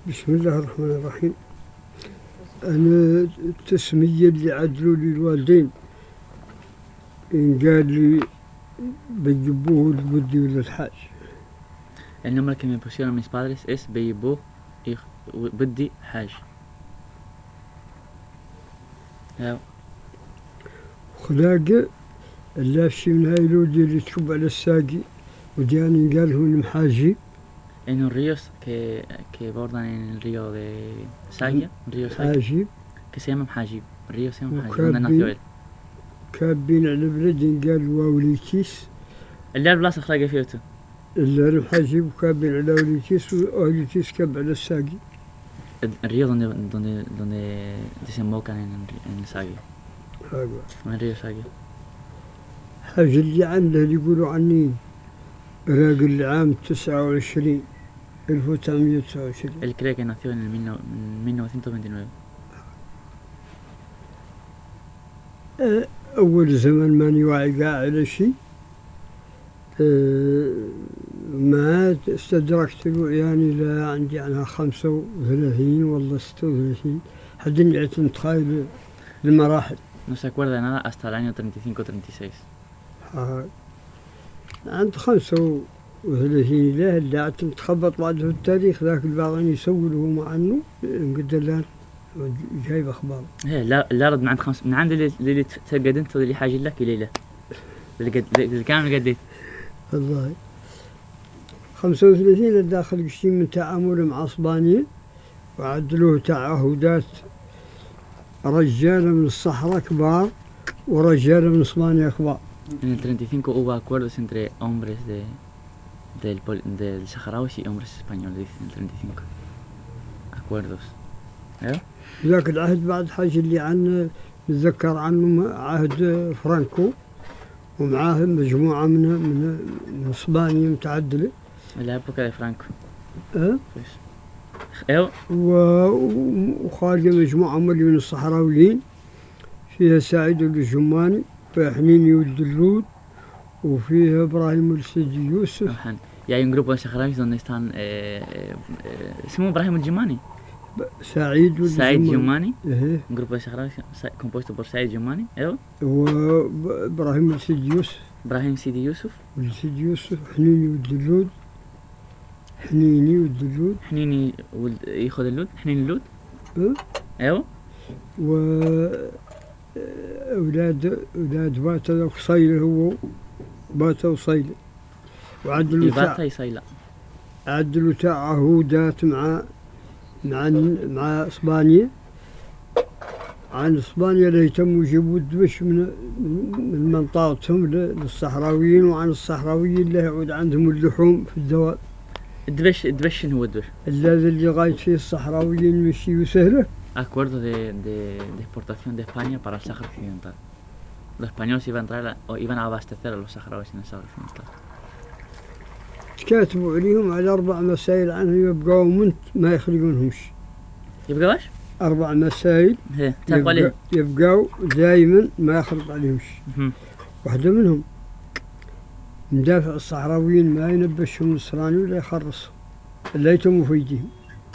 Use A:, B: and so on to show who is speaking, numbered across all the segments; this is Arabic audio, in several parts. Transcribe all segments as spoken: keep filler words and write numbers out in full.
A: بسم الله الرحمن الرحيم. أنا التسمية اللي عدلوا لي الوالدين إن قال لي بيجيبوه لبدي ولا الحاج.
B: El nombre que me pusieron mis padres es Beyibou y Buddi Haj. أيوة.
A: خلاقة اللافشي من هاي الودي اللي تكب على الساقي ودياني قال هو المحاجي.
B: En unos ríos que, que bordan en el río de Sagia, un río Sagia, que se llama Hajib. El río se llama Hajib, donde nació él.
A: كابين على بلدين قال واوليتيس.
B: اللي بلاصة خلاقة فيوتو.
A: اللي المحاجب وكابين على واوليتيس واوليتيس كاب على الساقي.
B: El río donde, donde, donde desembocan en, en el Sagia. En el río Sagia.
A: حاجة اللي عنده اللي يقولوا عني راقل العام تسعة وعشرين ألف وتسعمية وتسعة وعشرين.
B: Él cree que nació en el mil novecientos veintinueve.
A: أول زمن ماني واعي قاع على شيء. ما استدركت يعني لا عندي عنها خمسة وثلاثين والله ستة وثلاثين حد إني متخيل المراحل.
B: No se acuerda de nada hasta el año treinta y cinco treinta y seis.
A: عند خمسة وثلاثين لا اللي تخبط بعد في التاريخ ذاك البعضين يسولوا مع إنه قد لا جايب أخبار.
B: إيه لا لا رد من عند خمس من عند اللي اللي تقدمت اللي حاجة لك ليلة اللي قد اللي كان قديت.
A: والله خمسة وثلاثين الداخل شيء من تعامل مع إسبانيا وعدلوه تعهدات رجال من الصحراء كبار ورجال من إسبانيا كبار.
B: En el treinta y cinco hubo acuerdos entre hombres de del del saharauis y hombres españoles, dice en el treinta y cinco. Acuerdos. ¿Eh?
A: ذاك العهد بعد حاجة اللي عن نتذكر عنه عهد فرانكو ومعاه مجموعة من من من إسبانيا متعدلة.
B: En la época de Franco.
A: أه؟
B: Pues. ¿Eh?
A: وخارجة مجموعة من الصحراويين فيها سعيد الجماني فيها حنيني والدلود وفيها إبراهيم السيدي يوسف.
B: Y hay un grupo de saharauis donde están eh, eh, اسمه إبراهيم الجماني.
A: سعيد
B: سعيد جماني.
A: إيه.
B: Un grupo de saharauis compuesto por Said Jumani. ¿Eh?
A: وإبراهيم السيدي يوسف.
B: إبراهيم سيدي يوسف.
A: والسيدي يوسف حنيني والدلود. حنيني والدلود.
B: حنيني والإخو دلود. حنين اللود.
A: أه؟
B: أيوه.
A: و أولاد أولاد باتا وصيلة هو باتا وصيلة وعدلوا
B: باتا يصيلة
A: عدلوا تعهدات مع مع مع إسبانيا عن إسبانيا ليتم يجيبوا الدبش من من منطقتهم للصحراويين وعن الصحراويين اللي يعود عندهم اللحوم في الدواب.
B: الدبش الدبش شنو هو الدبش؟
A: الذي اللي غايت فيه الصحراويين مشي وسهله.
B: Acuerdo de, de, de exportación de España para el Sáhara Occidental. Los españoles iban a, traer, o iban a abastecer a los saharauis en el Sáhara Occidental.
A: كاتبوا عليهم على أربع مسائل عنهم يبقوا منت ما يخلقونهمش.
B: يبقوا ايش؟
A: أربع مسائل
B: يبقوا,
A: يبقوا دائما ما يخلق عليهمش. واحدة منهم مدافع الصحراويين ما ينبشهم النصراني ولا يخرصهم إلا يتموا في يديهم.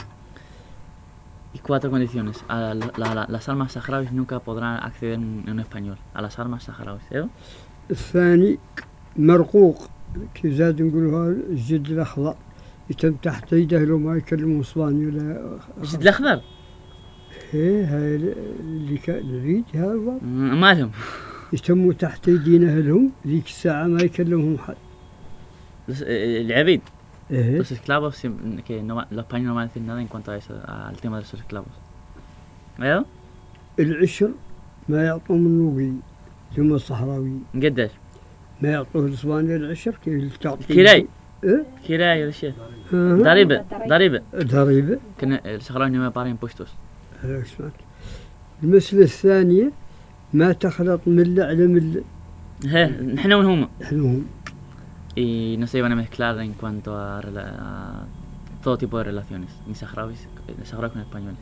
B: Y cuatro condiciones. A la, la, la, las armas saharauis nunca podrán acceder en, en español. A las armas saharauis. ¿Eh?
A: الثاني مرقوق كي زاد نقولوها الجد الأخضر يتم تحت يده لو ما يكلموا إسباني ولا.
B: الجد الأخضر؟
A: إيه هاي اللي كان هذا.
B: مالهم؟
A: يتموا تحت يدينا لهم ذيك الساعة ما يكلمهم حد.
B: العبيد.
A: ¿Eh?
B: Los esclavos, que no, los españoles no van a decir nada en cuanto a eso, al tema de los esclavos. ¿Veo?
A: العشر ما يعطوهم النوبي ثم الصحراوي.
B: قديش؟
A: ما يعطوه الإسباني العشر كيف تعطي.
B: كراي.
A: إيه؟
B: كراي ولا شيء. ضريبة. ضريبة.
A: ضريبة.
B: كنا الصحراوي ما يبارين بوشتوس.
A: هذا اسمعك. المسألة الثانية ما تخلط ملة على ملة.
B: ها نحن وهم.
A: نحن وهم.
B: Y no se iban a mezclar en cuanto a, a todo tipo de relaciones, ni saharauis, saharauis con españoles.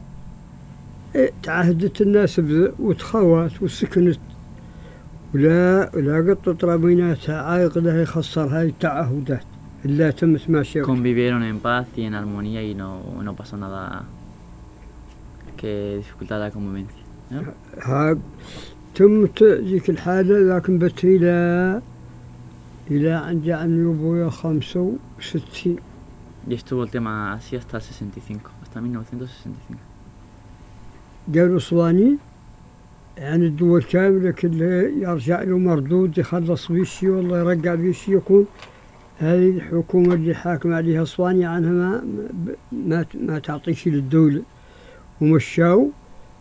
A: تعهدت الناس وتخوات وسكنت ولا ولا قط طرابيناتها عايق لها يخسر هاي التعهدات. إلا تمت ماشية.
B: convivieron en paz y en armonía y no, no pasó nada que dificultara la convivencia, ¿no?
A: ها تمت ذيك الحالة، لكن بت إلى إلى أن جاءني أبويا خمسة وستين.
B: Y estuvo el tema así hasta el sesenta y cinco, hasta mil novecientos sesenta y cinco.
A: قالوا أسواني يعني الدول كاملة كلها يرجع له مردود، يخلص بيشي والله يرجع بيشي، يكون هذه الحكومة اللي حاكم عليها أسواني عنها ما ما ما تعطيش للدولة. ومشاو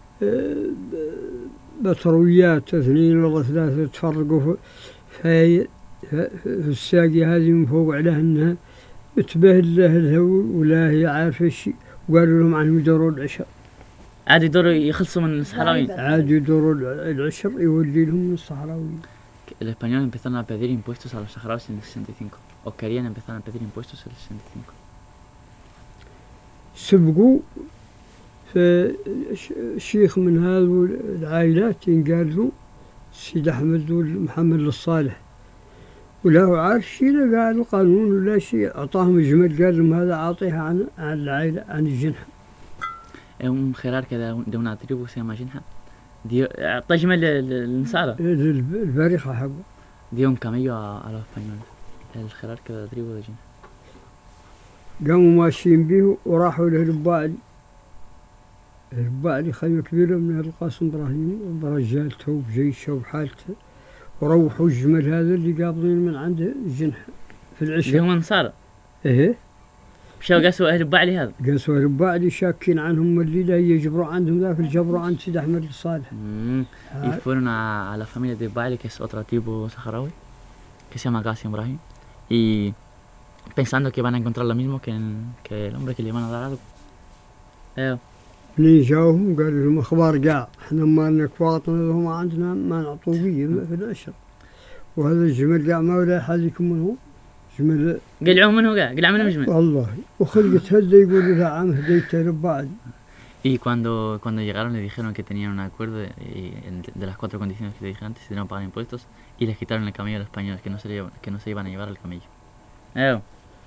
A: بطرويات اثنين ولا ثلاثة تفرقوا في في الساقي هذه من فوق عليها انها تبهل له الهول ولا هي عارفة شيء، وقالوا لهم عنهم يدوروا العشر.
B: عاد يدوروا يخلصوا من الصحراويين.
A: عاد يدوروا العشر يولي لهم من الصحراويين.
B: Los españoles empezaron a pedir impuestos a los saharauis en el sesenta y cinco, o querían empezar a pedir impuestos en el sesenta y cinco.
A: سبقوا فشيخ من هذه العائلات ينقال له سيد أحمد محمد الصالح، ولا عارف شيء، لا قال قانون ولا شيء، أعطاهم جمل قال لهم هذا أعطيها عن عن العائلة عن الجنحة.
B: Un jerarca de una tribu se llama Jinha dio أعطى جمل للنصارى.
A: البارقة حقه.
B: dio un camello a, a los españoles. El jerarca de la tribu de Jinha.
A: قاموا ماشيين به وراحوا له البعلي. البعلي خيمة كبيرة من القاسم إبراهيم برجالته وبجيشه وبحالته، وروحوا الجمل هذا اللي قابضين من عند الجنحة في العشاء.
B: اللي هم النصارى.
A: إيه.
B: مشاو قاسوا أهل البعلي هذا. قاسوا
A: أهل البعلي شاكين عنهم الليلة يجبروا عندهم ذاك الجبروا عند سيد أحمد الصالح.
B: Y fueron a, a la familia de Ba'ali, que es otra tribu saharaui, que se llama Qasim Ibrahim, y pensando que van a encontrar lo mismo que, en, que el hombre, que le van a dar algo. Eh.
A: منين جاوهم قالوا لهم أخبار قاع، إحنا ما لنا كواطنا لهم عندنا ما نعطوا فيه في العشر، وهذا الجمل قاع ما ولا حالكم منه جمل.
B: قلعوا منه قاع، قلع منه جمل.
A: والله وخلقت هذا يقولوا له عام هديته لبعض.
B: Y cuando, cuando llegaron le dijeron que tenían un acuerdo y, de las cuatro condiciones que te dije antes, tenían que pagar impuestos, y les quitaron el camello a los españoles, que no se, que no se iban a llevar el camello. ايوه.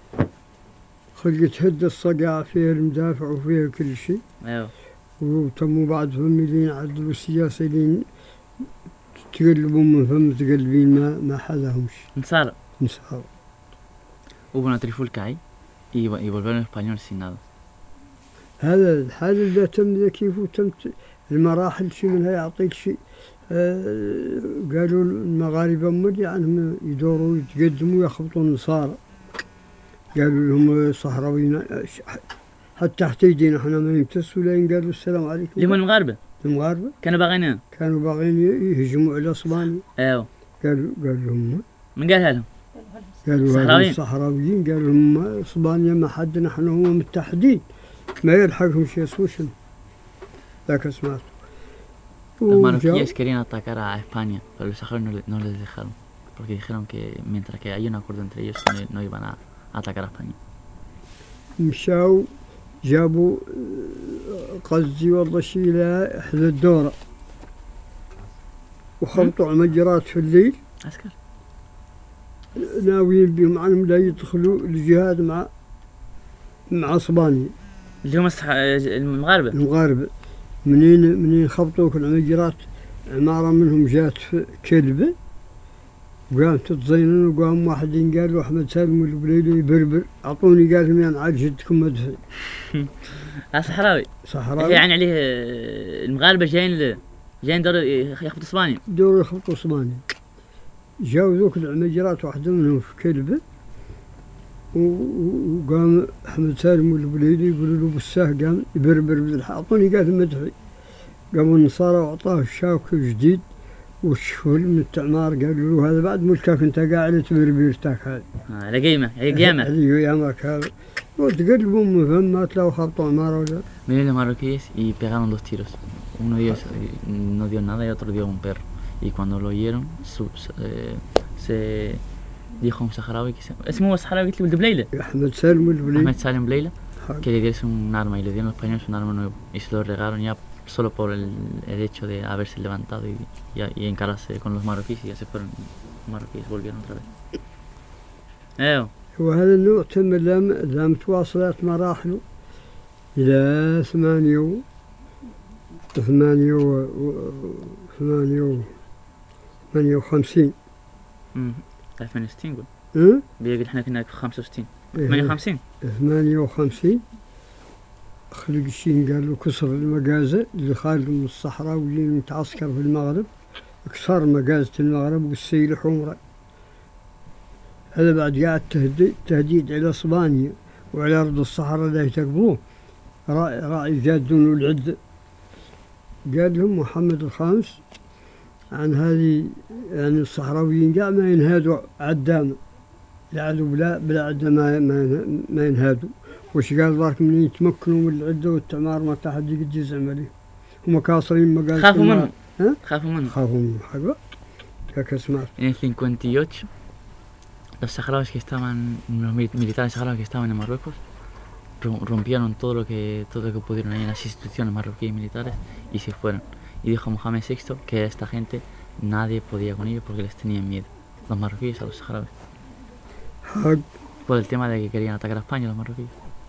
A: خلقت هد الصقاع فيها المدافع وفيها كل شيء.
B: ايوه.
A: وتموا بعد فميلين عدلوا السياسة لين تقلبوا من فم تقلبين ما ما حدهمش.
B: نصارى.
A: نصارى.
B: Hubo una trifulca ahí y, y volvieron los españoles sin nada.
A: هذا الحال اللي تم ذا كيف وتم المراحل شيء منها يعطيك شيء. آه قالوا المغاربة مدي عنهم يدوروا يتقدموا يخبطوا النصارى. قالوا لهم صحراويين حتى تحت يدينا احنا ما يمتسوا لين قالوا السلام عليكم.
B: اللي هم المغاربة؟
A: المغاربة؟
B: كانوا باغيين
A: كانوا باغيين يهجموا على اسبانيا.
B: ايوه.
A: قالوا قالوا لهم
B: من قالها لهم؟
A: قالوا
B: الصحراويين.
A: الصحراويين قالوا لهم اسبانيا ما حد نحن هم متحدين ما يلحقهم شيء سوشن. ذاك سمعت.
B: Los marroquíes querían atacar a España, pero los saharauis no, no les dejaron, porque dijeron que mientras que hay un acuerdo entre ellos no, no iban a atacar a España.
A: مشاو جابوا قصدي والله شي إلى إحدى الدورة وخبطوا على مجرات في الليل.
B: عسكر.
A: ناويين بهم عنهم لا يدخلوا الجهاد مع مع اسبانيا.
B: اللي هم الصح... المغاربة.
A: المغاربة. منين منين خبطوا كل مجرات، عمارة منهم جات في كلبة وقامت تتزينون، وقام واحد قال له أحمد سالم البليلي يبربر أعطوني، قال لهم يعني عاد جدكم مدفع.
B: صحراوي.
A: صحراوي.
B: يعني عليه المغاربة جايين جايين دور يخبطوا اسبانيا.
A: دور يخبطوا اسبانيا. جاوا ذوك المجرات واحدة منهم في كلبة، وقام أحمد سالم البليلي يقولوا له بالساه قام يبربر بالح أعطوني قال لهم مدفع. قاموا النصارى وأعطاه الشاوك جديد والشفل من التعمار، قالوا له هذا بعد ملكك انت قاعد تبربيرتك هذه.
B: اه على قيمة هي قيامة.
A: هذه قيامك هذا. وتقلبوا من فم ما تلاقوا خبطوا عمارة ولا.
B: Vinieron los marroquíes y pegaron dos tiros. Uno de ellos no dio nada y otro dio un perro. Y cuando lo oyeron su, eh, se dijo a un saharaui que se... اسمه saharaui قلت له ولد بليلة.
A: أحمد سالم البليلي.
B: أحمد سالم بليلة. que le diese un arma, y le dieron los españoles un arma nuevo y se lo regaron ya solo por el, el hecho de haberse levantado y, y, y encararse con los marroquíes, y ya se fueron los marroquíes, volvieron otra vez. Eh,
A: وهذا النوع تم لام لام تواصلات مراحله إلى ثمانية و ثمانية و ثمانية و ثمانية وخمسين.
B: امم ثمانية وستين قول.
A: ها؟
B: بيقول احنا كنا في خمسة وستين. ثمانية وخمسين.
A: ثمانية وخمسين خلق الشين قال له كسر المجازة اللي خارج من الصحراء واللي متعسكر في المغرب، كسر مجازة المغرب والسيل حمرة. هذا بعد قاعد تهديد, تهديد على اسبانيا وعلى ارض الصحراء لا يتقبلوه. راعي راعي جادون العد قال لهم محمد الخامس عن هذه يعني الصحراويين قاع ما ينهادوا عدامه، لا عدو بلا بلا عدة ما ما ما ينهادوا. وش قال ذاك من يتمكنوا من العدة والتعمار ما تحد يقدر يزعم عليه. هم كاسرين مقال.
B: خافوا منهم.
A: ها؟
B: خافوا منهم.
A: خافوا منهم حقا. هيك سمعت.
B: En el cincuenta y ocho, los saharauis que estaban, los militares saharauis que estaban en Marruecos, rompieron todo lo que todo lo que pudieron ahí en las instituciones marroquíes y militares y se fueron. Y dijo Mohamed sexto que esta gente nadie podía con ellos porque les tenían miedo, los marroquíes a los saharauis. Por el tema de que querían atacar a España los marroquíes.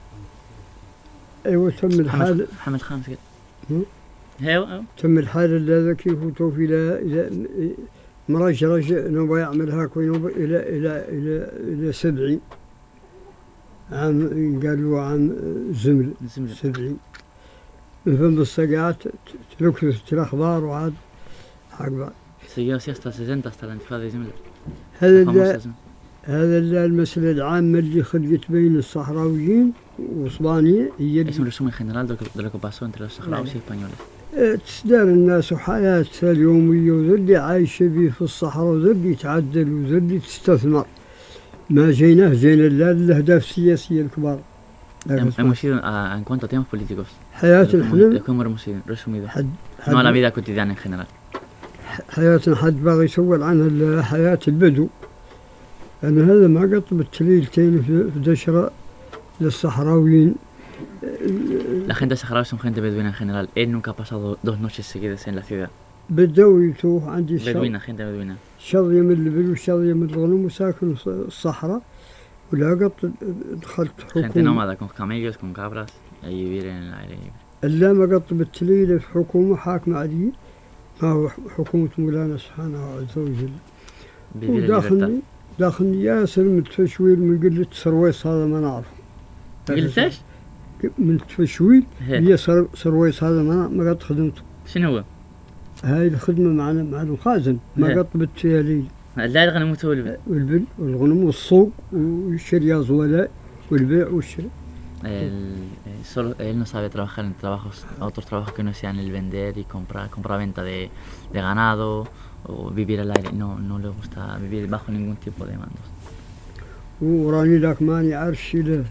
A: ايوه تم الحال
B: محمد الخامس قال.
A: ايوه تم الحال هذا كيف توفي الى الى مراج رجع نبغى يعملها كوين الى الى الى الى سبعين عام قالوا عام زمل سبعين. من فم الصقعات تلوكت الاخبار وعاد حق بعض.
B: Siguió así hasta sesenta hasta la intifada de Zemel.
A: هذا هذا المسألة العامة اللي خلقت بين الصحراويين وإسبانيا هي
B: Es un resumen general de lo que, de lo que pasó entre los saharauis y españoles.
A: تسدار الناس حياتها اليومية وذا اللي عايشة به في الصحراء وذا اللي يتعدل وذا اللي تستثمر. ما جيناه جينا لا الأهداف السياسية الكبار.
B: Hemos ido a, en cuanto a temas políticos.
A: حياتنا احنا
B: hemos resumido.
A: حد
B: No a la vida cotidiana en general.
A: حياتنا حد باغي يسول عنها حياة البدو. أنا هذا ما قط بالتليلتين في دشرة للصحراويين.
B: La gente saharaui son gente beduina en general. Él nunca ha pasado dos noches seguidas en la ciudad.
A: بدو يتوه عندي
B: beduina, gente beduina.
A: شظية من البدو وشظية من الغنم وساكن الصحراء ولا قط دخلت حكومة.
B: Gente nómada con camellos, con cabras, y vivir en el aire libre.
A: إلا ما قط بالتليل في حكومة حاكمة عادية ما هو حكومة مولانا سبحانه عز وجل. وداخلني داخلني ياسر من التفشويل من قلة سرويس هذا ما نعرفه.
B: قلت ايش؟
A: من التفشويل هي سر سرويس هذا ما ما قد خدمته.
B: شنو هو؟
A: هاي الخدمة معنا مع الخازن ما قد بالتياليل.
B: لا الغنم والبل.
A: والبل والغنم والسوق والشرية زولاء والبيع والشراء.
B: Él, solo, él no sabe trabajar en trabajos, otros trabajos que no sean el vender y comprar, compra-venta de, de ganado o vivir al aire. No, no le gusta vivir bajo ningún tipo de mandos.
A: وراني ذاك ماني عارف شي له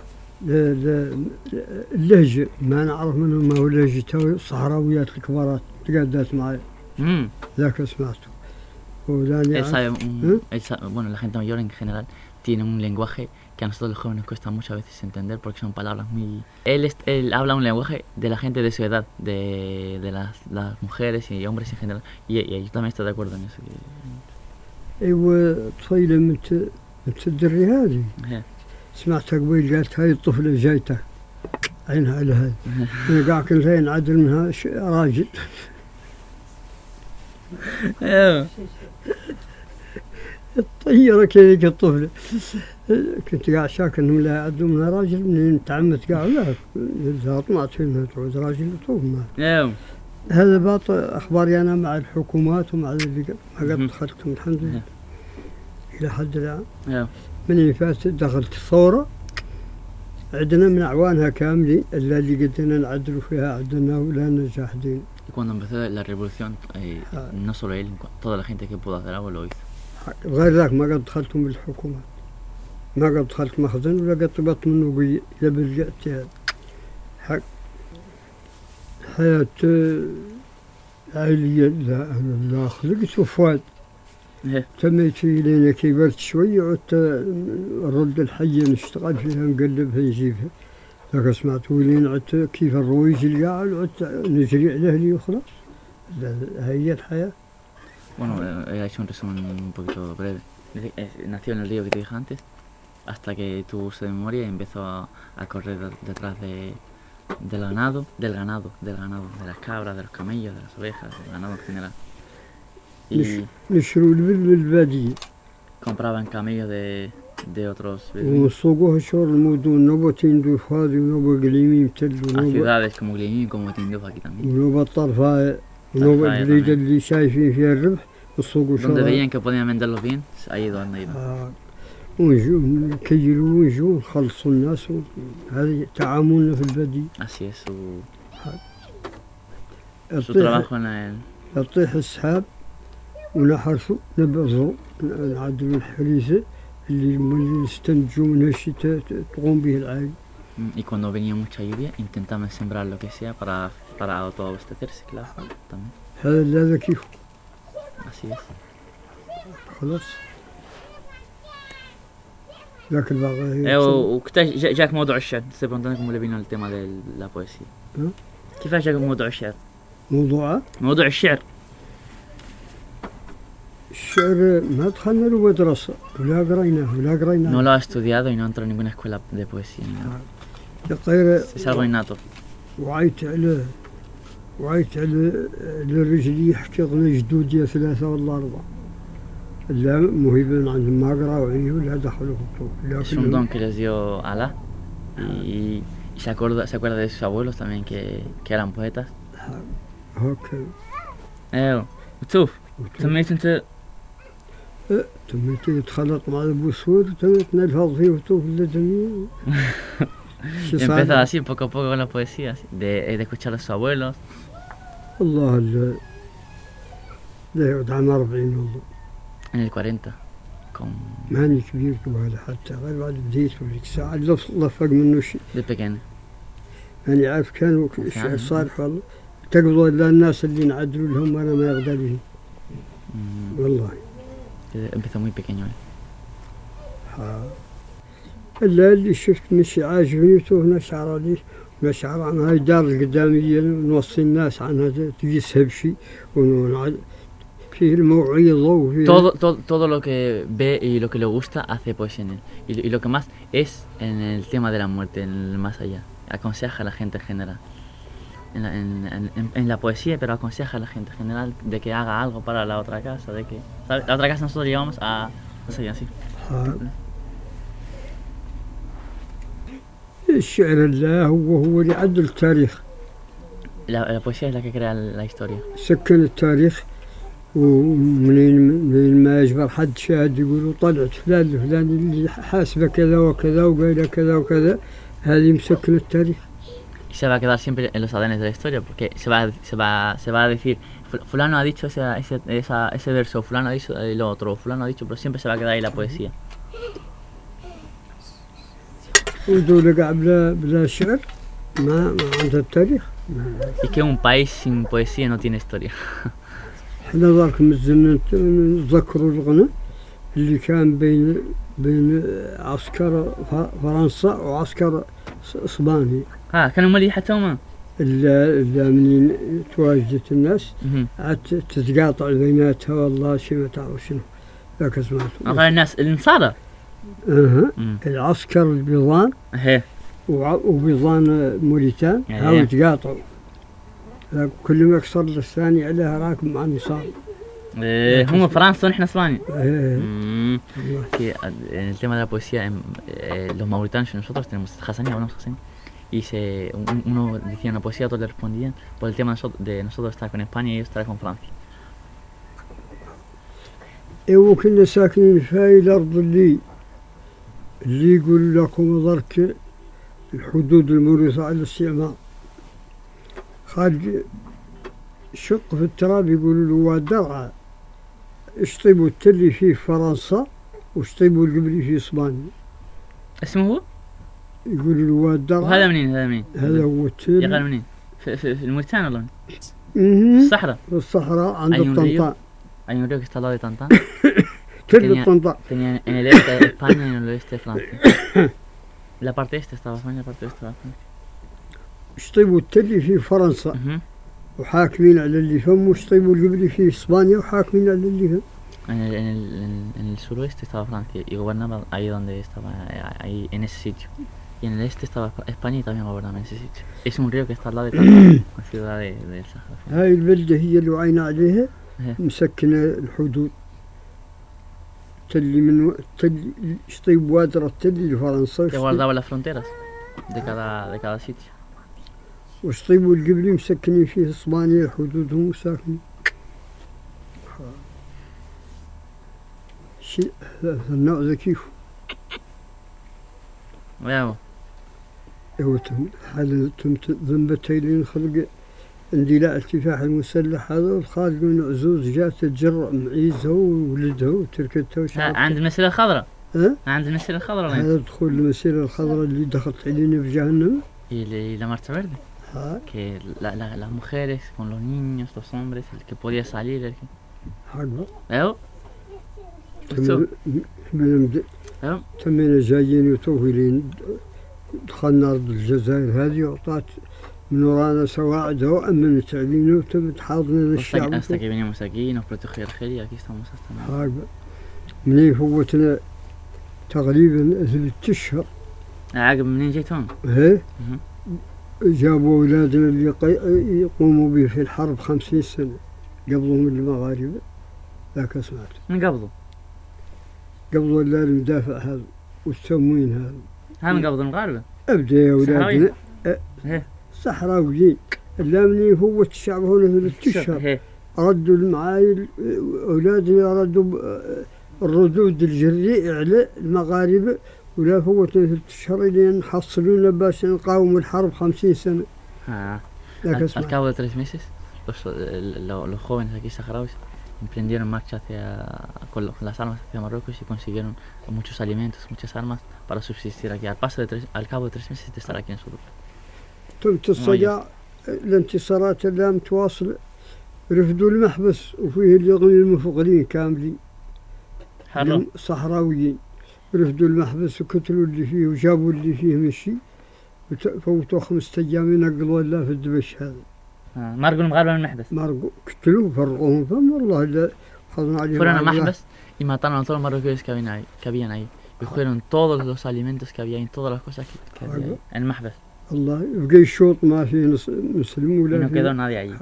A: اللهجة ما نعرف منهم ما هو لهجة الصحراويات الكبارات تقعدات معي.
B: امم
A: ذاك سمعته.
B: Él sabe, un, él sabe, bueno, la gente mayor en general tiene un lenguaje que a nosotros los jóvenes cuesta muchas veces entender porque son palabras muy... Él, es, él habla un lenguaje de la gente de su edad, de, de las, las mujeres y hombres en general, y, y yo también estoy de acuerdo en eso.
A: ايوه طفيلة من من تدري هذه سمعتها قبيل قالت هاي الطفلة جايتك عينها على هذا. انا قاعد كل زين عدل منها راجل. الطيرة كذيك الطفلة كنت قاعد شاك انهم لا يعدوا منها راجل منين تعمت قاعد لا اذا طمعت انها تعود راجل طوب ما هذا باطل اخباري انا مع الحكومات ومع اللي ما قد دخلتهم الحمد لله الى حد الان. من اللي فات دخلت ثورة عندنا من اعوانها كاملين الا اللي قدرنا نعدلوا فيها عدلنا ولا نجاح دين.
B: Cuando empezó la revolución, eh, no solo él, toda la gente que pudo hacer algo lo hizo.
A: غير ذاك ما قد دخلتهم بالحكومات ما قد دخلت مخزن ولا قد طبقت منه قوي إذا برجعت حق حياة عائلية لا لا خلقت وفواد تميت في لين كبرت شوي عدت الرد الحية نشتغل فيها نقلبها نجيبها ذاك سمعت ولين عدت كيف الرويج اللي قاعد عدت نجري عليه لي وخلاص. هي الحياة.
B: Bueno, he hecho un resumen un poquito breve. Nació en el río que te dije antes, hasta que tuvo uso de memoria y empezó a, a correr de- detrás de, del ganado, del ganado, del ganado, de las cabras, de los camellos, de las ovejas, del ganado en general. Y
A: نشروا البل بالبادية
B: compraban camellos de, de otros beduinos
A: ونسوقوها شهر المدن نوبة تندو فاضي ونوبة قليمين تل
B: a
A: ونوبة
B: ciudades como Glinin, como Tindouf aquí también,
A: ونوبة طرفاية ونوبة
B: طرفاية
A: البليدة
B: también.
A: اللي شايفين فيها الربح نسوقوا
B: donde
A: شهر
B: veían que podían venderlos bien, ahí es donde iban.
A: آه، ونجو نكيلوا ونجو نخلصوا الناس و- هذه تعاملنا في البادية
B: Así es su, su
A: يطيح
B: trabajo en el...
A: يطيح السحاب ونحرثوا نبذروا نعدلوا الحريسة اللي اللي نستنتجوا منها الشيء ت- ت- تقوم به العائلة.
B: Y cuando venía mucha lluvia, intentaban sembrar lo que sea para, para autoabastecerse, claro, también.
A: هذا هذا كيف
B: Así es.
A: خلاص ذاك الباقي
B: Eh, وكيفاش جا- جاك موضوع الشعر؟ Estoy preguntando cómo le vino el tema de la poesía.
A: ¿Eh?
B: كيفاش جاك موضوع الشعر؟
A: موضوعه
B: موضوع الشعر.
A: الشعر ما دخلنا له مدرسة ولا قريناه ولا
B: No
A: قريناه
B: lo ha estudiado y no entró en ninguna escuela de poesía ni nada.
A: غير
B: Es algo innato.
A: وعيت على وعيت على الرجل يحكي لنا جدودي ثلاثة ولا أربعة لا مهيبين عندهم ما قراوا عليه ولا دخلوا في الطوب لا
B: Es un
A: كلهم
B: don que les dio Alá. Y, y se, acuerda, se acuerda de sus abuelos también que, que eran poetas.
A: هكا
B: ايوه وتشوف
A: وت-
B: سميت انت
A: أه، تميت يتخلط مع أبو سود تميت نلفظ فيه وتوف اللدنيا شي
B: empezó
A: صعب
B: así poco a poco con la poesía, así, de, de escuchar a sus abuelos.
A: والله ال- لا يعود عام أربعين والله
B: En el cuarenta con,
A: ماني كبير وهذا حتى غير بعد بديت في ذيك الساعة لف- لفق منه شيء
B: de pequeño.
A: يعني عارف كانوا الشعر صالح والله تقبضوا إلا الناس اللي نعدلوا لهم وأنا ما يقدر لي
B: Mm,
A: والله
B: empezó muy pequeño él.
A: ها. إلا اللي شفت مشي عاجبني توه نشعر عليه نشعر عن هاي الدار القدامية نوصي الناس عنها تجيسها بشي ونعد فيه الموعظة وفيه
B: Todo, todo, todo lo que ve y lo que le gusta hace poesía en él. Y, y lo que más es en el tema de la muerte, en el más allá. Aconseja a la gente en general. En la, en, en- en la poesía, pero aconseja a la gente en general de que haga algo para la otra casa, de que... ¿sabes? La otra casa nosotros llevamos a... No sé, así.
A: ها. الشعر الله هو هو اللي عدل التاريخ
B: La, la poesía es la que crea la historia.
A: سكن التاريخ ومنين منين ما يجبر حد شاهد يقولوا طلعت فلان الفلاني اللي حاسبه كذا وكذا وقايله كذا وكذا هذه مسكن التاريخ
B: Y se va a quedar siempre en los adenes de la historia, porque se va, a- se va, se va a decir, "Ful- fulano ha dicho ese, ese, esa- ese verso, fulano ha dicho el otro, fulano ha dicho", pero siempre se va a quedar ahí la poesía.
A: ودول قاع بلا بلا شعر ما ما عندها التاريخ
B: Y que un país sin poesía no tiene historia.
A: احنا ذاك مزلنا نتذكروا الغنى اللي كان بين بين عسكر ف- فرنسا وعسكر إس- اسبانيا
B: اه كانوا مليحتهم.
A: الا الا منين تواجدت الناس
B: مهم.
A: عاد تتقاطع بيناتها والله شي ما تعرف شنو ذاك سمعت
B: قال الناس النصارى.
A: اها
B: مم.
A: العسكر البيضان
B: اهي
A: وع- وبيضان موريتان
B: إيه.
A: هاو يتقاطعوا ذاك كل ما يكسر الثاني عليها راكب مع النصارى
B: eh, هم فرنسا ونحن اسبانيا.
A: إيه.
B: Mm,
A: والله.
B: que eh, en el tema de la poesía, em, eh, los mauritanos y nosotros tenemos Hassania, hablamos Hassania, y se, un- uno decía una poesía, otros le respondían por el tema de nosotros, de nosotros estar con España y ellos estar con Francia.
A: ايوا كنا ساكنين في هاي الارض اللي اللي يقول لكم درك الحدود الموروثة على الاستعمار خارج شق في التراب يقولوا له هو درعا اشطبوا التلي فيه فرنسا واشطبوا القبلي في اسبانيا
B: اسمه هو؟
A: يقولوا له هو الدرعا
B: وهذا منين؟ هذا منين؟
A: هذا هو التلي
B: يقال منين؟ في, في, في الموريتانيا ولا منين؟
A: مهم.
B: في الصحراء.
A: في الصحراء عند
B: أي
A: الطنطا
B: río. Hay un río que está al lado de Tantán.
A: تل
B: tenía-
A: الطنطا
B: Tenía en el este de España y en el oeste de Francia. La parte este estaba España, la parte oeste estaba Francia.
A: اشطبوا التلي في فرنسا
B: Ujú.
A: وحاكمين على اللي فم واشطبوا القبلي في اسبانيا وحاكمين على اللي فم
B: En el, en, el, en, en el suroeste estaba Francia y gobernaba ahí donde estaba, ahí en ese sitio. Y en el este estaba España y también gobernaba en ese sitio. Es un río que está al lado de Cartago, la ciudad de, de El Sahara.
A: هاي البلدة هي اللي وعينا عليها
B: إيه.
A: مسكنة الحدود تلي من تلي شطيب وادرة التلي لفرنسا
B: Que guardaba las fronteras de cada, de cada sitio.
A: وشطيب والقبلي مسكنين فيه اسبانيا حدودهم ساكنين. شيء النوع ذا كيف
B: Veamos.
A: هو تم حال تم ذنبتي لين خلق اندلاع الكفاح المسلح هذا الخالق من عزوز جات تجرأ معيزها وولدها وتركتها وشعرتها.
B: عند المسيرة الخضراء.
A: ها؟
B: عند المسيرة الخضراء.
A: هذا دخول المسيرة الخضراء اللي دخلت علينا في جهنم.
B: Y, le, y la marcha verde.
A: ها؟
B: Que la, la, las mujeres con los niños, los hombres, el que podía salir. El que...
A: حقا.
B: ¿Veo?
A: تم من
B: ¿Veo?
A: تمينا جايين وتوهيلين دخلنا أرض الجزائر هذه وعطات من ورانا سواعد وأمنت علينا وتم تحاضرنا الشعب.
B: Hasta que venimos aquí, nos protegió Argelia y aquí estamos hasta ahora.
A: حقا. منين فوتنا تقريبا ثلاث أشهر.
B: عقب منين جيت هون؟
A: ايه جابوا أولادنا اللي قي- يقوموا به في الحرب خمسين سنة قبضهم المغاربة. ذاك سمعت
B: من قبضه؟
A: قبضوا اللي المدافع هذا والتموين هذا.
B: ها من قبض المغاربة؟
A: أبدا يا أولادنا
B: ايه
A: صحراويين. اللي منين فوت الشعب هنا ثلاث أشهر
B: ايه
A: ردوا المعايل أولادنا ردوا الردود الجريئة على المغاربة ولا فوتنا ثلاث أشهر لين نحصلونا باش نقاوموا الحرب خمسين سنة.
B: Ah,
A: ذاك
B: al, al
A: سمعت.
B: cabo de tres meses, los, el- lo- los jóvenes aquí saharauis emprendieron marcha hacia, con, lo- con las armas hacia Marruecos y consiguieron muchos alimentos, muchas armas para subsistir aquí. Al, paso de tres, al cabo de tres meses de estar aquí en Sudut.
A: تمت الصداع الانتصارات اللي متواصلة رفدوا المحبس وفيه اللي يغني المفقرين كاملين
B: حرام.
A: صحراويين رفدوا المحبس وقتلوا اللي فيه وجابوا اللي فيه من شيء فوتوا خمسة أيام ينقلوا الله في الدبش هذا.
B: آه. مرقوا المغاربة من المحبس.
A: مرقوا قتلوه فرقوهم فما والله إلا حضنا عليهم.
B: Fueron al Mahbas y mataron a todos los marroquíes que habían ahí. Que habían ahí. Y cogieron todos los alimentos que había y todas las cosas que, que había ahí, en el Mahbas.
A: الله يبقى الشوط ما فيه نص- مسلم
B: Y
A: ولا
B: no
A: فيه.
B: quedó nadie allí.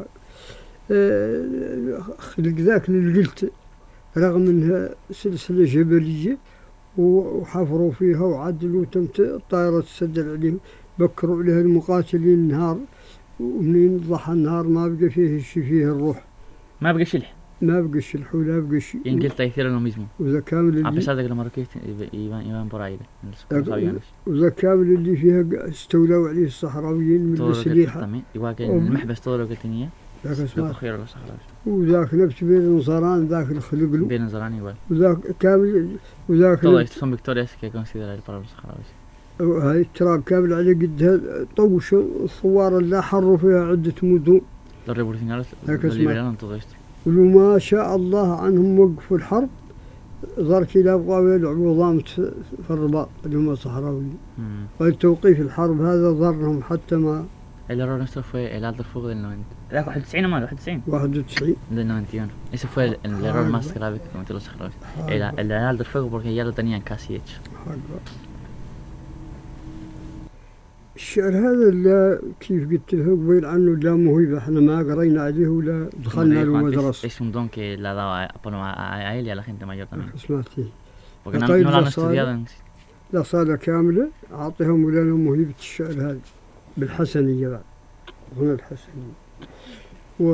A: آه، خلق ذاك اللي قلت رغم انها سلسلة جبلية وحفروا فيها وعدلوا تمت الطائرة تسدل عليهم بكروا عليها المقاتلين النهار ومنين ضحى النهار ما بقى فيه شي فيه الروح
B: ما بقى شلح.
A: ما بقى شي الحول لا بقى شي.
B: Y en Guelta hicieron lo mismo.
A: وذا كامل
B: A
A: اللي
B: pesar de que los marroquíes iban, iban, iban por aire, en los, con los aviones.
A: وذا كامل اللي فيها استولوا عليه الصحراويين من
B: Todo lo que
A: السليحة.
B: también, igual que en el Mahbas todo lo que tenía,
A: ذاك
B: lo
A: اسمه
B: cogieron los saharauis.
A: وذاك نفس بين نصران ذاك الخلق له
B: Bien Zoran igual.
A: وذاك كامل وذاك
B: Todo esto son victorias que considera él para los saharauis.
A: هاي التراب كامل على قدها طوشوا الثوار اللي حروا فيها عدة مدن.
B: Los revolucionarios
A: ذاك
B: lo
A: اسمه.
B: liberaron todo esto.
A: ولو ما شاء الله عنهم وقفوا الحرب ظرك لا بقوا يلعبوا ضامت في الرباط اللي هم الصحراويين.
B: Mm.
A: والتوقيف الحرب هذا ضرهم حتى ما
B: El error nuestro fue el alto el fuego del noventa. ¿Era واحد وتسعين o más? واحد وتسعين.
A: واحد وتسعين.
B: Del noventa y uno. Ese fue el, el error más grave que cometió los saharauis. El, el alto el fuego porque ya lo tenían casi hecho.
A: الشعر هذا لا كيف قلت له قبيل عنه لا موهبة احنا ما قرينا عليه ولا
B: Como
A: دخلنا
B: le
A: له
B: dijo antes,
A: مدرسة.
B: es un don que le ha dado a, bueno, a, a él y a la gente mayor también.
A: سمعتي
B: Porque no,
A: طيب
B: no lo han
A: لا صار.
B: estudiado en sí.
A: لا صالة كاملة أعطيهم ولانا موهبة الشعر هذه بالحسنية بعد هنا الحسنية و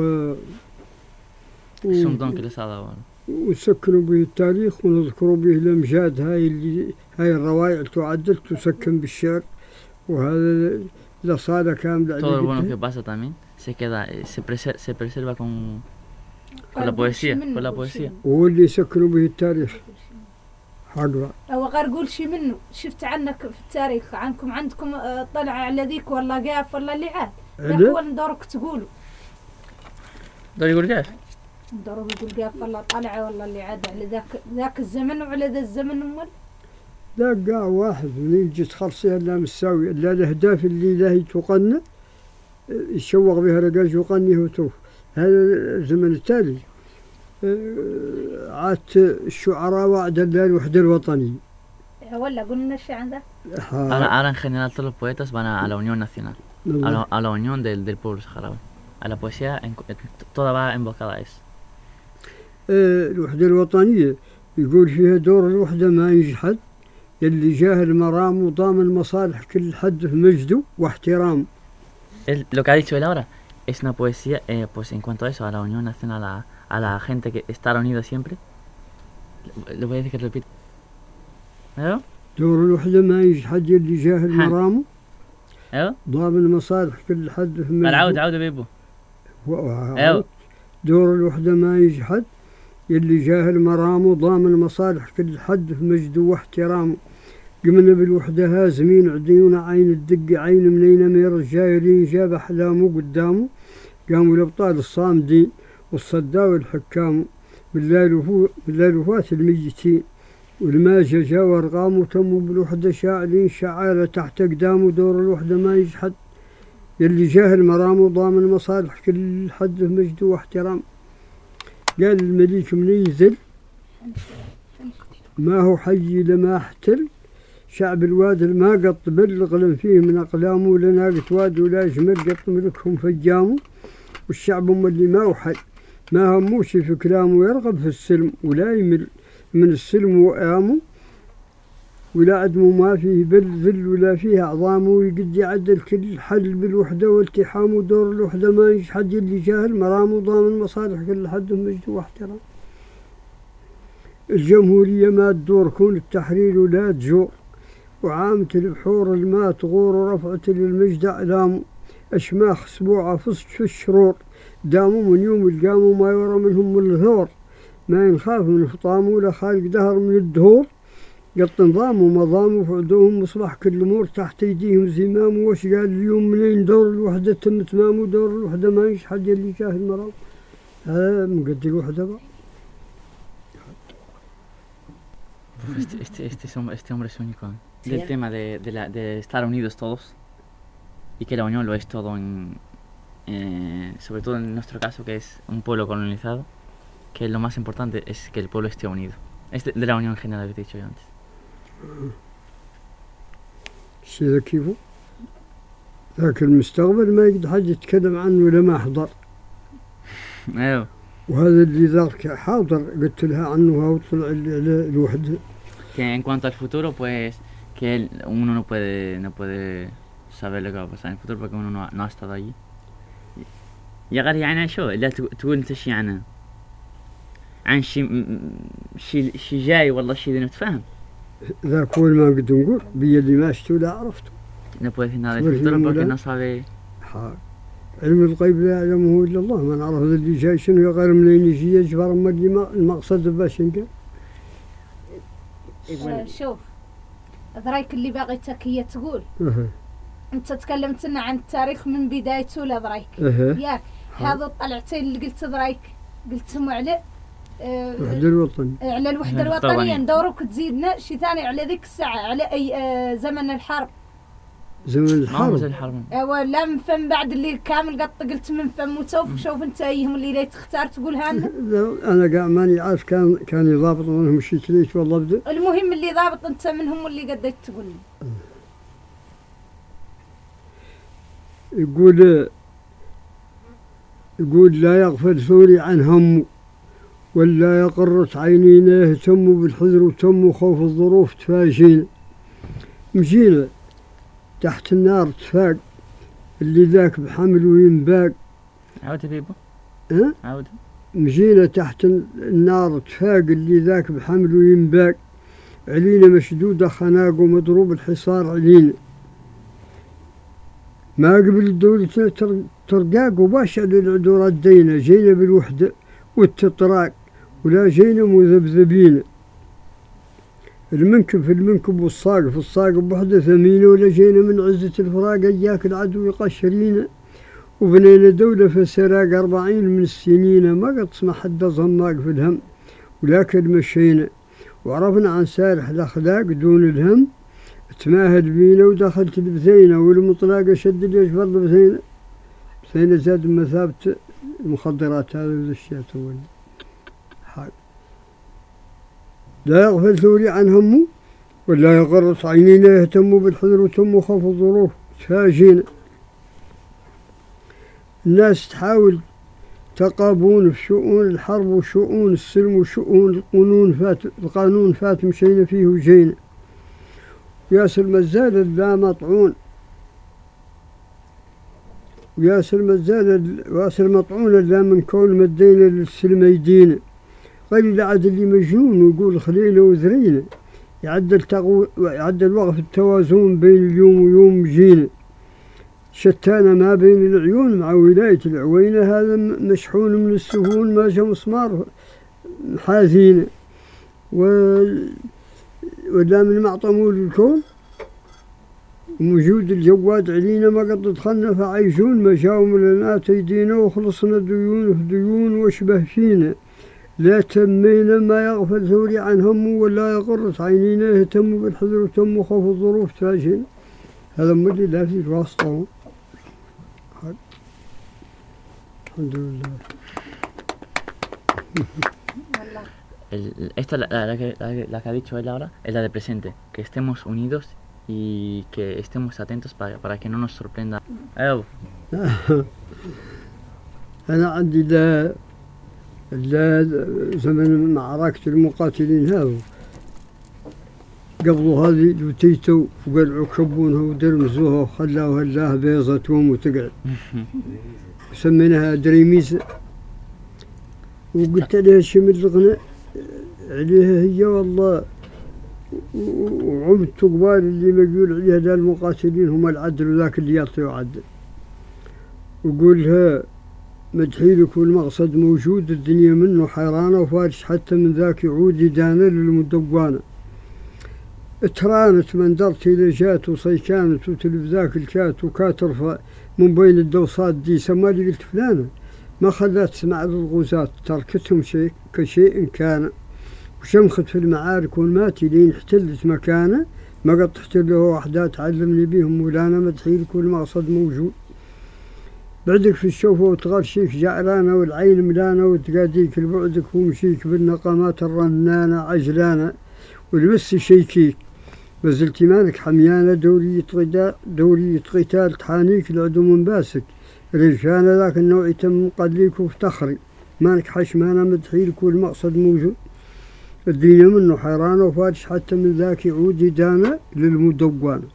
B: Es un don que les ha dado.
A: وسكنوا به التاريخ ونذكروا به الأمجاد هاي اللي هاي الروائع تعدل تسكن بالشعر وهذا لا صالة كاملة.
B: Todo lo bueno que pasa también se queda, eh, se, preser- se preserva con, con la poesía, con la poesía.
A: وهو اللي يسكنوا به التاريخ حقا.
C: لو غير قول شي منه شفت عنك في التاريخ عنكم عندكم آه، طلع على ذيك ولا قاف ولا اللي عاد ذاك هو اللي ندورك تقولوا
B: ده يقول كيف؟
C: ندورك يقول قاف ولا طلع ولا اللي عاد على ذاك ذاك الزمن وعلى ذا الزمن امال
A: لا قاع واحد منين جيت خلصيها لا مساوي لا الأهداف اللي لا هي تقنى يشوق بها رجال يقني وتوف هذا الزمن التالي آه، عادت الشعراء وعد الوحدة الوطنية.
C: ولا قلنا الشيء عنده.
B: Ahora, ahora en general todos los poetas van a, a la unión nacional, a la, a la unión del, del pueblo saharaui. A la poesía en, toda va embocada a eso.
A: آه، الوحدة الوطنية يقول فيها دور الوحدة ما يجحد، يلي جاه المرام وضامن مصالح كل حد في مجده واحترامه.
B: Lo que ha dicho él ahora es una poesía, eh, pues en cuanto a eso, a la unión nacional, a, a la gente que estar unida siempre. Le voy a decir que repite. ¿Eh?
A: دور الوحدة ما يجحد، يلي جاه المرام
B: ¿Eh?
A: ضامن مصالح كل حد في مجده.
B: العود عود بيبو.
A: و... دور الوحدة ما يجحد، يلي جاه المرام وضامن مصالح كل حد في مجده واحترامه. قمنا بالوحدة هازمين عديونا عين الدق عين منين مير الجايرين جاب أحلامه قدامه. قاموا الأبطال الصامدين والصداوي الحكام، بالليل وفات الميتين والماجة جا وارقام وتموا بالوحدة شاعلين شعارة تحت أقدامه. دور الوحدة ما يجحد، يلي جاه المرام وضامن مصالح كل حد في مجده واحترام. قال المليك من ينزل ما هو حي لما احتل، شعب الوادي ما قط بلغ لم فيه من أقلامه. لنا قتواد ولا جمل قط ملكهم فجامه، والشعب هم اللي ما هو حي ما هموش في كلامه. يرغب في السلم ولا يمل من السلم وآمه، ولا عدمه ما فيه بل ذل ولا فيه أعظامه. ويقد يعدل كل حل بالوحدة والتحامه. دور الوحدة ما يجحد، اللي جاهل مرام وضامن مصالح كل حد مجده واحترام. الجمهورية ما تدور كون التحرير ولا تجور، وعامة البحور الماء تغور ورفعت للمجد أعلامه. أشماخ سبوعة فصج في الشرور، داموا من يوم القاموا ما يورى منهم الثور. ما ينخاف من فطامه ولا خالق دهر من الدهور. قط نظام ومضام وفعدوهم مصباح كل أمور تحت أيديهم زمام. وش قال اليوم منين دور الوحدة تم تمام. دور الوحدة ما يشحد، اللي جاه المرض هذا مقد الوحدة بقى.
B: Este, este, este, es, este hombre es único, ¿eh? Sí, del tema de, de, la, de estar unidos todos y que la unión lo es todo, en, eh, sobre todo en nuestro caso, que es un pueblo colonizado, que lo más importante es que el pueblo esté unido. Es de, de la unión general que te he dicho yo antes.
A: الشيء كيفه ذاك المستقبل ما يقدر حد يتكلم عنه ولا ما حضر.
B: ايوه.
A: وهذا اللي ذاك حاضر قلت لها عنه وطلع الوحدة.
B: Que en cuanto al futuro, pues que él, uno no puede no puede saber lo que va a pasar en el futuro porque uno no, no ha estado allí. يا غير يعني شو لا تقول انت شي عنه عن شي شي شي جاي والله شي نتفاهم.
A: ذاك هو ما قد نقول بي اللي ما شفته لا عرفته.
B: No puede decir nada del futuro porque no sabe.
A: علم الغيب لا يعلمه الا الله. ما نعرف اللي جاي شنو غير منين يجي يجبر المقصد باش نقول.
C: شوف ذرايك اللي باغيتك هي تقول. انت تكلمت لنا عن التاريخ من بدايته لذرايك ياك. هذا الطلعتين اللي قلت ذرايك قلتهم على
A: الوحدة الوطنية،
C: على الوحدة الوطنية. ندورك تزيدنا شي ثاني على ذيك الساعة على اي آه زمن الحرب.
A: زمن الحرب.
B: الحرب.
C: ايوا لا من فم بعد اللي كامل قط قلت من فم وتوف. شوف انت ايهم اللي لي تختار تقولها لنا.
A: انا كاع ماني عارف. كان كان يضابط منهم شي ثلاث والله بدا.
C: المهم اللي ضابط انت منهم واللي قديت تقول لي.
A: يقول يقول لا يغفل ثوري عن همه ولا يقرت عينينا. اهتموا بالحذر وتموا خوف الظروف تفاجينا. مشينا تحت النار تفاق اللي ذاك بحمل وينباق.
B: عاود بيبو.
A: ها؟
B: عاود.
A: مشينا تحت النار تفاق اللي ذاك بحمل وينباق. علينا مشدودة خناق ومضروب الحصار علينا. ما قبل الدولة ترقاق وباشا للعدو ردينا. جينا بالوحدة والتطراق ولا جينا مذبذبين. المنكب في المنكب والصاق في الصاق بوحدة ثمينة. ولا جينا من عزة الفراق اياك العدو يقشرينا. وبنينا دولة في السراق أربعين من السنين. ما قد سمح حد ظماق في الهم ولكن مشينا. وعرفنا عن سارح الأخلاق دون الهم. تماهد بينا ودخلت البثينة والمطلاقة شد اليشفر البثينة. بثينة زاد مثابة المخدرات هذا الشيء تولي. لا يغفل ثوري عن همه ولا يغرس عينينا يهتم بالحذر وتم خوف الظروف تفاجئنا. الناس تحاول تقابون في شؤون الحرب وشؤون السلم وشؤون القانون فات القانون فات مشينا فيه وجينا. ياسر مزال لا مطعون وياسر مزال وياسر مطعون لا من كون مدينا للسلم يدينا. قليل عاد اللي مجنون ويقول خلينا وذرينا يعدل تغو يعدل وقف التوازن بين اليوم ويوم جينا. شتانا ما بين العيون مع ولاية العوينة هذا مشحون من السهون ما جا مسمار حاذينا. ولا من معطمول الكون وموجود الجواد علينا ما قد دخلنا فعيشون ما جاهم لنا تيدينا وخلصنا ديون في ديون واشبه فينا. لا تمينا ما يغفل ثوري عن همه ولا يغرس عينينا يهتم بالحذر وتم خوف الظروف تاجين. هذا مدي لا في الواسطة. الحمد لله.
B: El, esta, la, la, que, la, la que ha dicho él ahora, es la de presente, que estemos unidos y que estemos atentos para, para que no nos sorprenda. أيوه.
A: أنا عندي لا لا زمن معركة المقاتلين هذا قبلوا هذه لوتيتوا وقلعوا كبونها ودرمزوها وخلاوها الله بيضتهم وتقعد. سميناها دريميز وقلت لها شمل الغناء عليها هي والله. وعمت قبال اللي مقول عليها ذا المقاتلين هم العدل وذاك اللي يعطيوا عدل. وقولها مدحيلك والمقصد موجود الدنيا منه حيرانة وفارش حتى من ذاك يعود يدانا للمدقوانة. اترانت من درتي لجات وصيكانت وتلف ذاك الكات وكاترفة من بين الدوصات دي سمالي قلت فلانة ما خلات تسمع الغوزات تركتهم شيء كشيء كان. وشمخت في المعارك والماتلين احتلت مكانه ما قد تحتل له وحدات علمني بيهم مولانا مدحيلك والمقصد موجود. بعدك في الشوفة وتغرشيك جعلانة والعين ملانة وتقاديك لبعدك ومشيك بالنقامات الرنانة عجلانة والبس شيكيك بزلت مالك حميانة دورية غداء دورية قتال تحانيك العدو من باسك رجفانة ذاك النوع تم قدليك وفتخري مالك حشمانة مدحيلك والمقصد موجود. الدنيا منه حيرانة وفارش حتى من ذاك يعود يدانا للمدقوانة.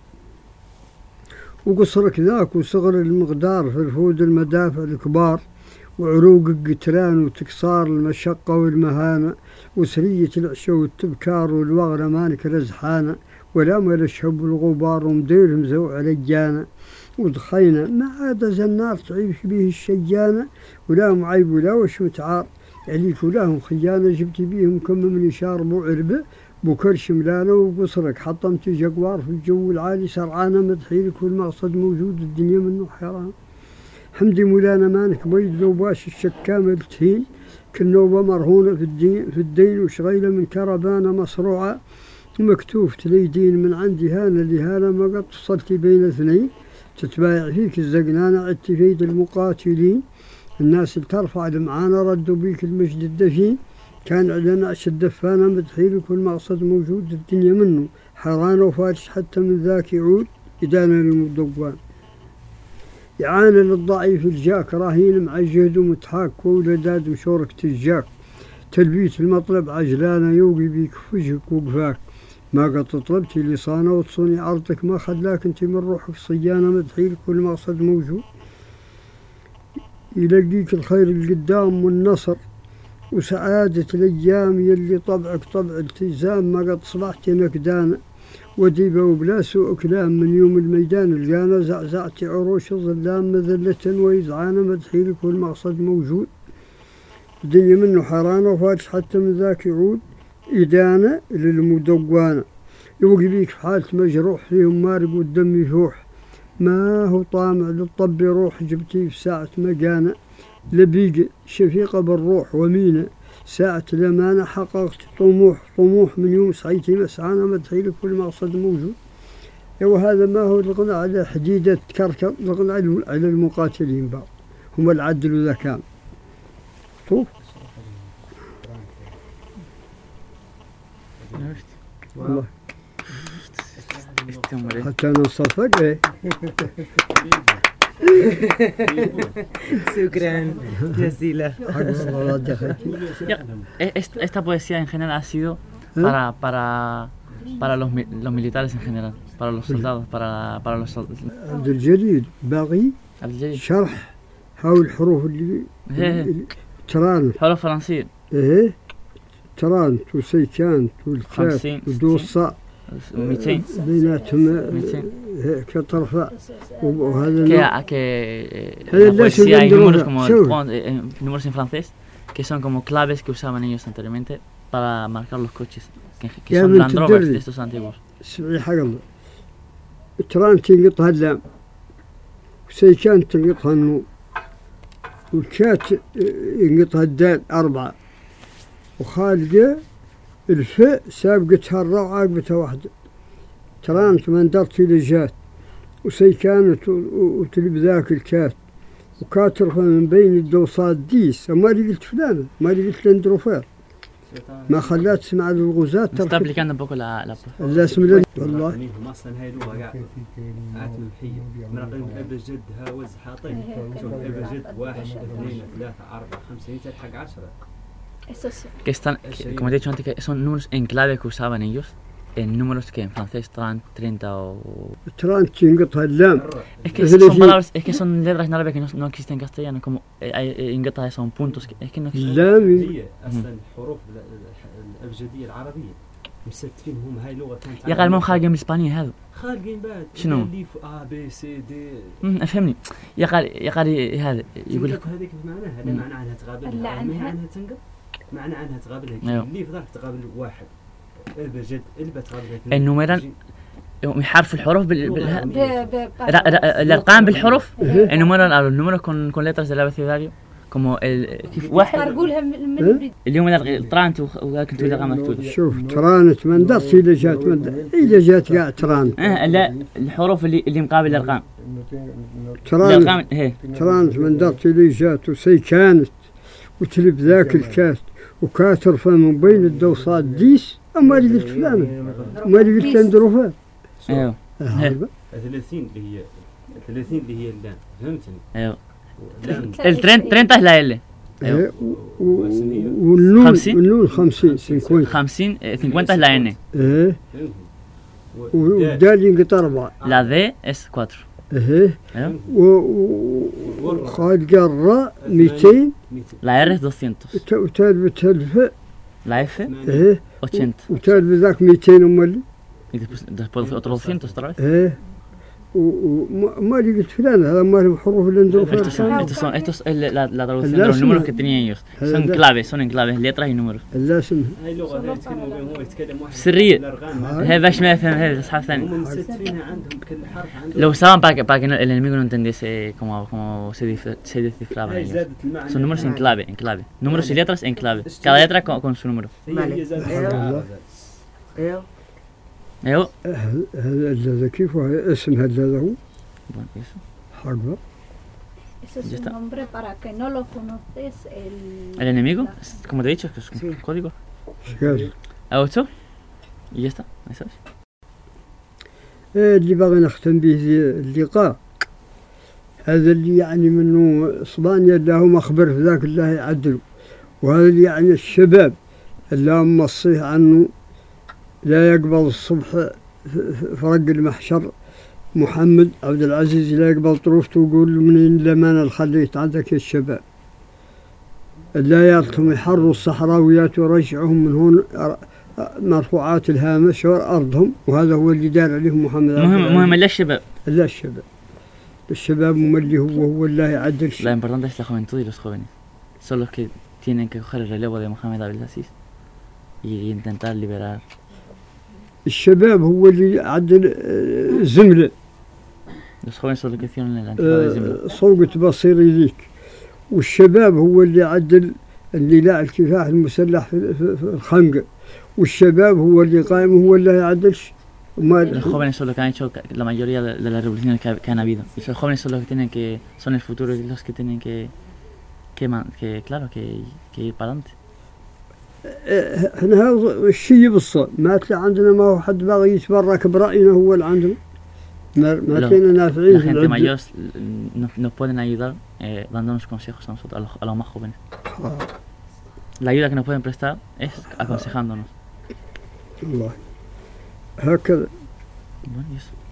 A: وقصرك ذاك وصغر المقدار في الفود المدافع الكبار وعروق القتران وتكسار المشقة والمهانة وسرية العشو والتبكار والوغرة مالك رزحانة ولا مال الشهب والغبار ومديرهم زوع رجانة ودخينا ما عاد النار تعيش به الشجانة ولا معيب ولا وش متعار عليك ولاهم خيانة جبت بيهم كم من إشار بو عربة بكرش ملانة وقصرك حطمت جقوار في الجو العالي سرعانة مدحيلك والمقصد موجود الدنيا منه حيران. حمدي مولانا مانك بيض وباش الشكامة التهين كالنوبة مرهونة في الدين, في الدين وشغيلة من كربانة مصروعة مكتوف تليدين من عندي هانا لهانا ما قد وصلت بين اثنين تتبايع فيك الزقنانة عدت فيد المقاتلين. الناس اللي ترفع دمعانا ردوا بيك المجد الدفين كان عندنا عش الدفانة مدحيلك والمقصد موجود الدنيا منه حيرانة وفارش حتى من ذاك يعود يدانا للمدقوان. يعانى للضعيف الجاك راهين مع جهد ومتحاك وولداد وشورك تجاك تلبيت المطلب عجلانة يوقي بيك فجهك وقفاك ما قد طلبتي لصانة وتصوني عرضك ما خلاك انت من روحك صيانة مدحيلك والمقصد موجود. يلقيك الخير القدام والنصر وسعادة الأيام يلي طبعك طبع التزام ما قد صبحت نكدانة وديبة وبلا سوء كلام من يوم الميدان الجانا زعزعت عروش الظلام مذلة ويزعانة مدحيلك والمقصد موجود. الدنيا منه حرانة وفاتش حتى من ذاك يعود إدانة للمدقوانة. يوقي بيك في حالة مجروح فيهم مارق والدم يفوح ما هو طامع للطب روح جبتي في ساعة مجانة لبيق شفيقة بالروح ومينة ساعة الأمانة حققت طموح طموح من يوم سعيتي مسعانا مدحيلك والمقصد موجود. وهذا ما هو الغنى على حديدة كركر الغنى على المقاتلين بعض هم العدل والذكاء. طوف والله
B: Este hombre.
A: حتى نصفق إيه.
D: شكرا جزيلا.
A: والله دخلت.
B: Ya, es- Esta poesía en general ha sido para, para, para los, mi- los militares en general, para los soldados, para, para los soldados.
A: عبد الجليل باغي شرح هاو الحروف اللي
B: إيه.
A: اللي- ترانت
B: حروف فرنسية
A: ايه ترانت وسيكانت والكاف
B: خمسين،
A: ودوصة
B: مئتين
A: بيناتهم
B: مئتين.
A: هيك ترفع وهذا
B: Que,
A: النوع-
B: a- que eh,
A: Hey,
B: en la
A: les
B: poesía hay
A: vendrá,
B: números como el
A: seguro.
B: pont- eh, eh, números en francés que son como claves que usaban ellos anteriormente para marcar los coches, que, que
A: Ya
B: son
A: me
B: Land Rovers
A: entendí.
B: de estos antiguos.
A: سمعي حق الله ترانت ينقطها اللام وسيكانت تنقطها النون والكات ينقطها الدال أربعة وخالقة الفاء سابقتها الراء عاقبتها واحدة ترانت من درت إلى جات وسيكانت وتلب ذاك الكات وكاترها من بين الدوصات ديس ما اللي قلت فلانة ما اللي قلت لندروفير ما خلات تسمع الغزاة
B: Está
A: تركب
B: aplicando un poco la, la
A: لا اسم الله والله
E: هم اصلا هاي لغه قاع عات ممحيه مرقم ابا جد هاوز حاطين شوف ابا جد واحد اثنين ثلاثه اربعه خمسه تلحق عشره
C: Eso sí.
B: que están, que, como te he dicho antes, que son números en clave que usaban ellos, en números que en francés treinta, treinta o...
A: ترانت ينقطها اللام
B: Es que
A: Es
B: son
A: decir-
B: palabras, es que son letras en árabe que no, no existen en castellano, como eh, hay, eh, ingleses son puntos, que, es que no existen.
A: اللام
E: هي اصلا الحروف الابجديه العربيه مستفين هم هاي لغه كانت
B: يا قال ما خارج من اسبانيا هذا.
E: خالقين بعد
B: شنو؟
E: اللي ا بي سي دي
B: امم افهمني. يا قال يا قال هذا يقول لك
E: تنقط هذيك معناها هذا
B: مم.
E: معنى عنها تقابلها
C: اللي
E: معنى
C: عنها؟
E: عنها تنقط معنى عنها تقابلها
B: أيوه.
E: اللي في ظهرك تقابل واحد ابا جد اللي بتقابلها
B: النمران يحرفوا الحروف بال,
E: ب-
B: بال...
C: ب- ب-
B: را- را- الارقام بالحروف
A: إيه.
B: النمران او النمرos con con letras del abecedario como el كيف واحد
C: أقولها من من
A: إيه؟
C: بدي.
B: اليوم الطرانت وذاك انت الارقام مكتوبه.
A: شوف ترانت من درت إلى جات من درت إلى جات قاعد ترانت
B: اه لا الحروف اللي اللي مقابل الارقام
A: ترانت
B: الارقام هي
A: ترانت من درت إلى جات وسي كانت وتلب ذاك الكات وكاترفة من بين الدوصات ديس أما اللي قلت فلانة أما اللي قلت لندروفات
B: ايوه
A: هذا
E: ثلاثين اللي هي ثلاثين اللي هي اللام فهمتني
B: ايوه
E: اللام
B: el treinta es la L.
A: إيه، و- و- والنون
B: خمسين؟
A: والنون خمسين سنكون
B: خمسين eh, cincuenta es la N.
A: إيه
E: فهمتني
A: والدال ينقطع أربعة
B: La D es cuatro.
A: إيه
B: ايوه
A: و- و- وخالق الراء مئتين
B: La R es doscientos.
A: وت- وتالب تلفة
B: La F
A: إيه
B: ochenta.
A: وتالب ذاك مئتين أمالي
B: Y después, después otro doscientos otra vez.
A: إيه وما اللي قلت فلان هذا ما له حروف اللي ندور
B: Estos son,
A: فيها
B: estos son, estos es la, la traducción
A: El
B: de los
A: láser.
B: números que tenían ellos. Son
A: El-
B: claves, son en claves, letras y números.
A: اللازم
E: هاي لغه هاي يتكلموا بهم هو يتكلم واحد
B: سرية.
E: الارقام
B: هذا باش ما يفهم هذا اصحاب ثاني.
E: هم مستفينها عندهم كل حرف عندهم
B: Lo usaban para que, para que no- el enemigo no entendiese cómo, cómo se, dif- se descifraban
E: هاي
B: ellos.
E: زادت المعنى
B: Son números en clave, en clave. Números y letras en clave. Cada letra con, con su número.
E: هي هي زادت
D: أيوه.
E: المعنى.
D: ايوه
B: ايوه.
A: هذا هذا كيف هو اسم هذا هو
B: Bueno, eso.
A: حرب
C: Ese es
B: Ya
C: un
B: está.
C: nombre para que no lo conoces. El,
B: El enemigo,
C: la-
B: es- como te he dicho, es que es un
D: Sí.
B: código.
A: قال
B: Hago esto y ya está. Eso es.
A: إيه اللي باغي نختم به اللقاء هذا اللي يعني منه اسبانيا اللهم اخبر في ذاك الله يعدله وهذا اللي يعني الشباب اللهم وصيه عنه لا يقبل الصبح في في رق المحشر محمد عبد العزيز لا يقبل طروفته ويقول له منين الامانه اللي خليت عندك يا الشباب لا يلتم يحروا الصحراويات ويرجعهم من هون أر- مرفوعات الهامش وارضهم وهذا هو اللي دار عليهم محمد عبد
B: مهم
A: العزيز.
B: مهم للشباب.
A: لا الشباب الشباب مملي هو هو الله يعدل
B: Lo
A: شيء
B: importante es la juventud y los jóvenes. Son los que tienen que coger el relevo de Mohamed Abdelaziz y intentar liberar.
A: الشباب هو اللي يعدل آه، زمله
B: Los jóvenes son los que hicieron el antifaz de Zimla.
A: آه، صوقة بصيري ذيك والشباب هو اللي يعدل النداء الكفاح المسلح في, في, في الخنقة والشباب هو اللي قائم هو اللي يعدل شيء
B: Los
A: ما
B: jóvenes son los que han hecho ca- la mayoría de, de las revoluciones que, ha- que han habido. Y los jóvenes son los que tienen que, son el futuro y los que tienen que, que, man- que claro, que, que ir para adelante.
A: احنا هذا الشيء بالصوت ما تلاقي عندنا ما هو حد باغي يتبرك برأينا هو اللي عندنا ما ما فينا نافعين.
B: La gente mayor nos, nos pueden ayudar eh, dándonos consejos a nosotros, a los, a los más jóvenes. La ayuda que nos pueden prestar es aconsejándonos.
A: الله هكذا.
B: Bueno, y eso.